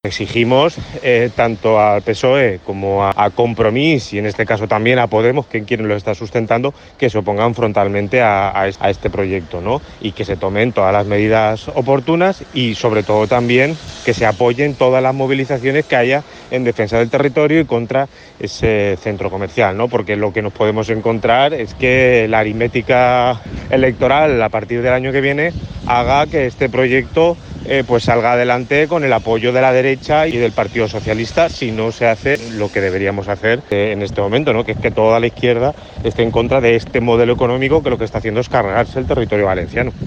Exigimos tanto al PSOE como a Compromís y en este caso también a Podemos, que quien lo está sustentando, que se opongan frontalmente a este proyecto, ¿no? Y que se tomen todas las medidas oportunas y sobre todo también que se apoyen todas las movilizaciones que haya en defensa del territorio y contra ese centro comercial, ¿no? Porque lo que nos podemos encontrar es que la aritmética electoral a partir del año que viene haga que este proyecto pues salga adelante con el apoyo de la derecha y del Partido Socialista si no se hace lo que deberíamos hacer en este momento, ¿no? Que es que toda la izquierda esté en contra de este modelo económico que lo que está haciendo es cargarse el territorio valenciano.